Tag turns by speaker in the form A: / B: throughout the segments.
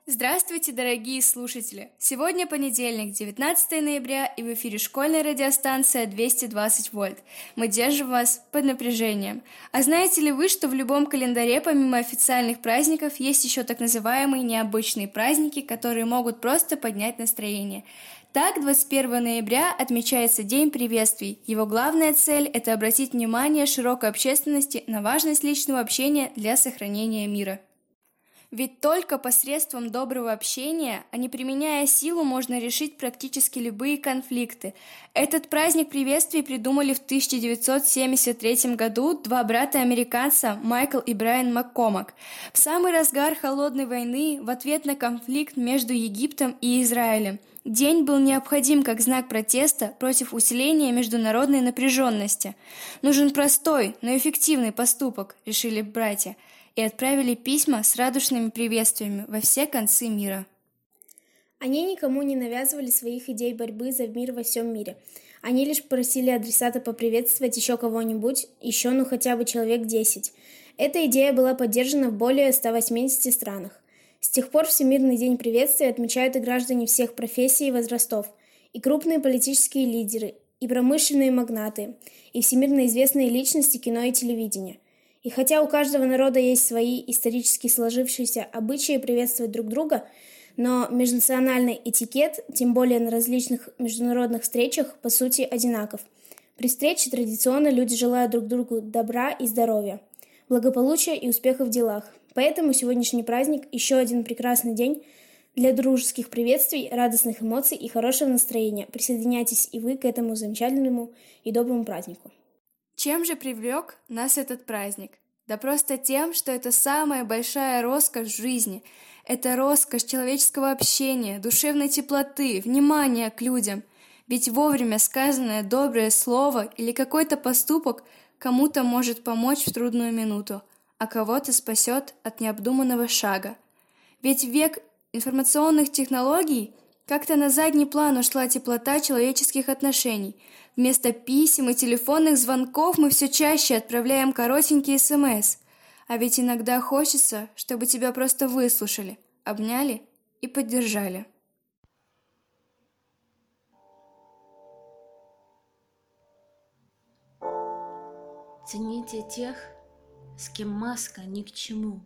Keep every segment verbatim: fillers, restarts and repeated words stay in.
A: Здравствуйте, дорогие слушатели! Сегодня понедельник, девятнадцатое ноября, и в эфире школьная радиостанция двести двадцать вольт. Мы держим вас под напряжением. А знаете ли вы, что в любом календаре, помимо официальных праздников, есть еще так называемые необычные праздники, которые могут просто поднять настроение? Так, двадцать первого ноября отмечается День приветствий. Его главная цель – это обратить внимание широкой общественности на важность личного общения для сохранения мира. Ведь только посредством доброго общения, а не применяя силу, можно решить практически любые конфликты. Этот праздник приветствий придумали в тысяча девятьсот семьдесят третьем году два брата-американца Майкл и Брайан Маккормак. В самый разгар холодной войны, в ответ на конфликт между Египтом и Израилем. День был необходим как знак протеста против усиления международной напряженности. Нужен простой, но эффективный поступок, решили братья, и отправили письма с радушными приветствиями во все концы мира.
B: Они никому не навязывали своих идей борьбы за мир во всем мире. Они лишь просили адресата поприветствовать еще кого-нибудь, еще ну хотя бы человек десять. Эта идея была поддержана в более ста восьмидесяти странах. С тех пор Всемирный день приветствия отмечают и граждане всех профессий и возрастов, и крупные политические лидеры, и промышленные магнаты, и всемирно известные личности кино и телевидения. И хотя у каждого народа есть свои исторически сложившиеся обычаи приветствовать друг друга, но межнациональный этикет, тем более на различных международных встречах, по сути одинаков. При встрече традиционно люди желают друг другу добра и здоровья, благополучия и успехов в делах. Поэтому сегодняшний праздник – еще один прекрасный день для дружеских приветствий, радостных эмоций и хорошего настроения. Присоединяйтесь и вы к этому замечательному и доброму празднику.
A: Чем же привлек нас этот праздник? Да просто тем, что это самая большая роскошь в жизни. Это роскошь человеческого общения, душевной теплоты, внимания к людям. Ведь вовремя сказанное доброе слово или какой-то поступок кому-то может помочь в трудную минуту, а кого-то спасет от необдуманного шага. Ведь в век информационных технологий как-то на задний план ушла теплота человеческих отношений. Вместо писем и телефонных звонков мы все чаще отправляем коротенькие смс. А ведь иногда хочется, чтобы тебя просто выслушали, обняли и поддержали.
C: Цените тех, с кем маска ни к чему,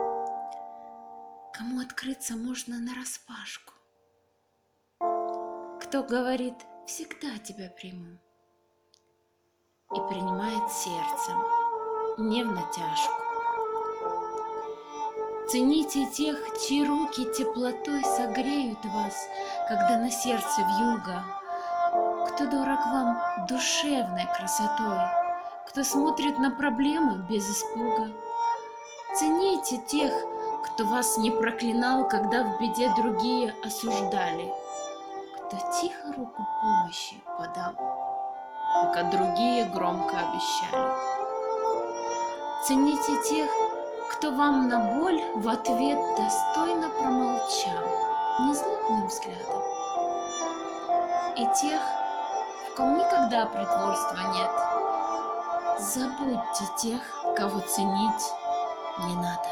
C: кому открыться можно нараспашку, кто говорит «всегда тебя приму» и принимает сердцем, не в натяжку. Цените тех, чьи руки теплотой согреют вас, когда на сердце вьюга, кто дорог вам душевной красотой, кто смотрит на проблемы без испуга. Цените тех, кто вас не проклинал, когда в беде другие осуждали, кто тихо руку помощи подал, пока другие громко обещали. Цените тех, кто вам на боль в ответ достойно промолчал, незлобным взглядом, и тех, в ком никогда притворства нет. Забудьте тех, кого ценить не надо.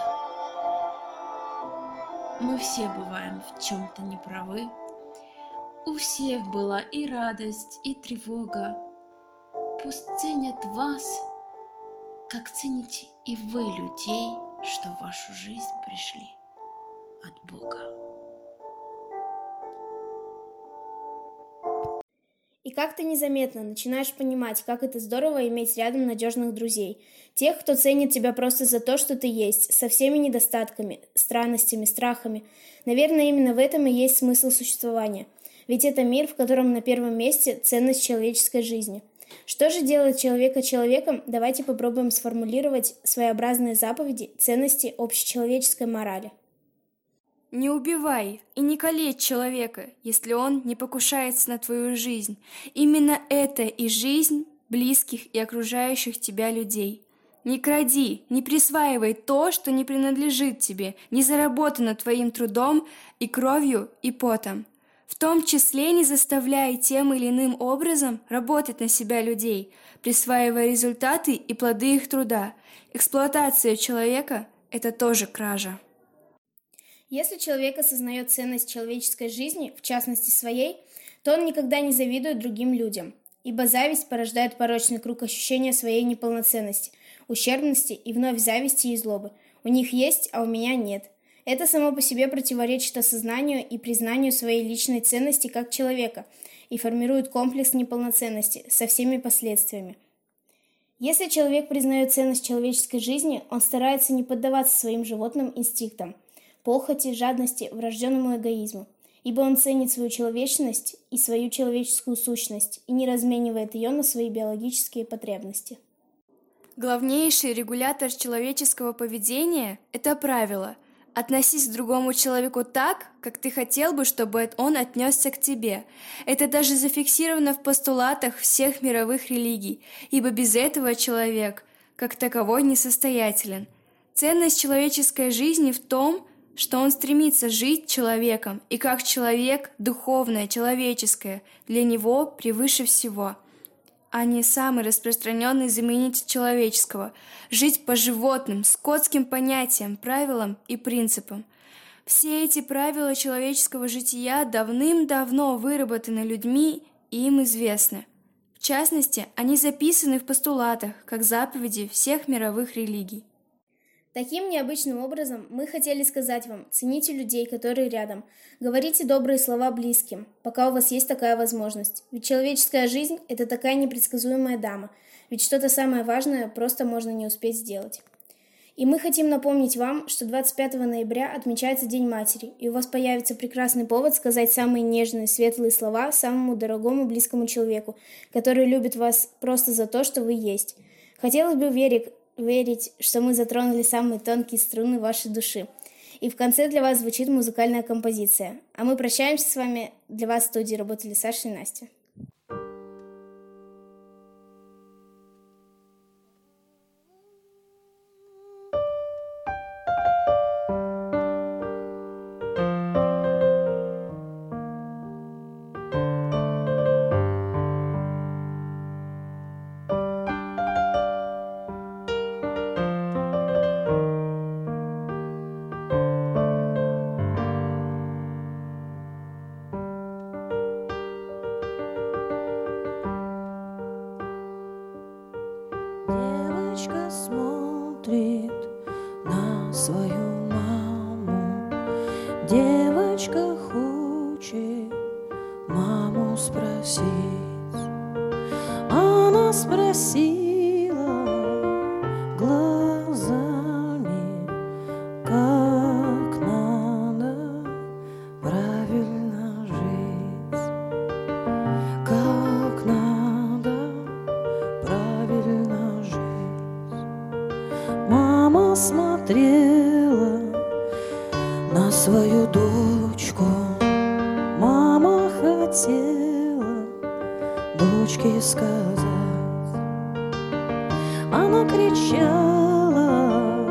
C: Мы все бываем в чем-то неправы. У всех была и радость, и тревога. Пусть ценят вас, как цените и вы людей, что в вашу жизнь пришли от Бога.
B: И как-то незаметно начинаешь понимать, как это здорово иметь рядом надежных друзей. Тех, кто ценит тебя просто за то, что ты есть, со всеми недостатками, странностями, страхами. Наверное, именно в этом и есть смысл существования. Ведь это мир, в котором на первом месте ценность человеческой жизни. Что же делает человека человеком? Давайте попробуем сформулировать своеобразные заповеди, ценности общечеловеческой морали.
A: Не убивай и не калечь человека, если он не покушается на твою жизнь. Именно это и жизнь близких и окружающих тебя людей. Не кради, не присваивай то, что не принадлежит тебе, не заработано твоим трудом и кровью и потом. В том числе не заставляй тем или иным образом работать на себя людей, присваивая результаты и плоды их труда. Эксплуатация человека – это тоже кража.
B: Если человек осознает ценность человеческой жизни, в частности своей, то он никогда не завидует другим людям, ибо зависть порождает порочный круг ощущения своей неполноценности, ущербности и вновь зависти и злобы. У них есть, а у меня нет. Это само по себе противоречит осознанию и признанию своей личной ценности как человека и формирует комплекс неполноценности со всеми последствиями. Если человек признает ценность человеческой жизни, он старается не поддаваться своим животным инстинктам, похоти, жадности, врожденному эгоизму, ибо он ценит свою человечность и свою человеческую сущность и не разменивает ее на свои биологические потребности.
A: Главнейший регулятор человеческого поведения – это правило. Относись к другому человеку так, как ты хотел бы, чтобы он отнесся к тебе. Это даже зафиксировано в постулатах всех мировых религий, ибо без этого человек, как таковой, несостоятелен. Ценность человеческой жизни в том, что он стремится жить человеком, и как человек, духовное, человеческое, для него превыше всего, а не самый распространенный заменитель человеческого, жить по животным, скотским понятиям, правилам и принципам. Все эти правила человеческого жития давным-давно выработаны людьми и им известны. В частности, они записаны в постулатах, как заповеди всех мировых религий.
B: Таким необычным образом мы хотели сказать вам: цените людей, которые рядом, говорите добрые слова близким, пока у вас есть такая возможность. Ведь человеческая жизнь – это такая непредсказуемая дама, ведь что-то самое важное просто можно не успеть сделать. И мы хотим напомнить вам, что двадцать пятого ноября отмечается День Матери, и у вас появится прекрасный повод сказать самые нежные, светлые слова самому дорогому, близкому человеку, который любит вас просто за то, что вы есть. Хотелось бы верить, верить, что мы затронули самые тонкие струны вашей души. И в конце для вас звучит музыкальная композиция. А мы прощаемся с вами. Для вас в студии работали Саша и Настя.
D: Девочка смотрит на свою маму, девочка хочет маму спросить. Она спросила глазами, как надо правильно жить, как надо правильно жить. Мама смотрела на свою дочку, мама хотела дочке сказать. Она кричала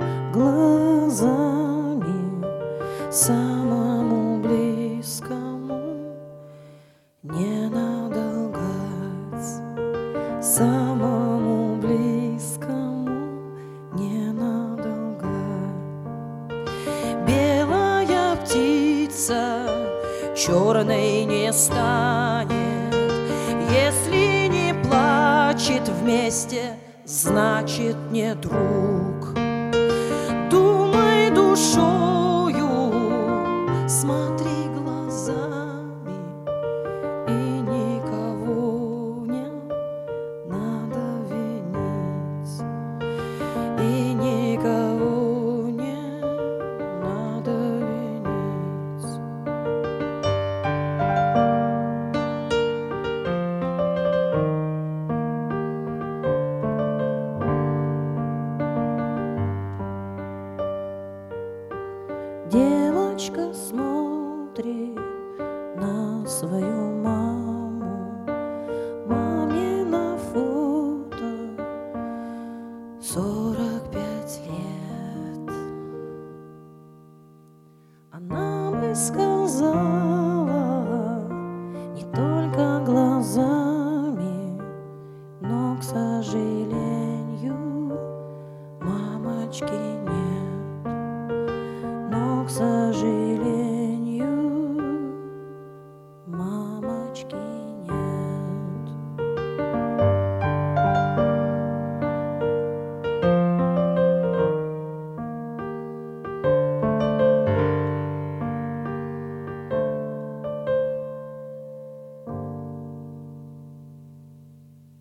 D: глазами самому близкому: не надо лгать, самому близкому не надо лгать. Белая птица черной не станет, если не плачет вместе, значит не друг. Думай душою, смотри глазами, и никого не надо винить, и никого не надо винить. Девочка смотрит на свою маму, маме на фото сорок пять лет. Она бы сказала: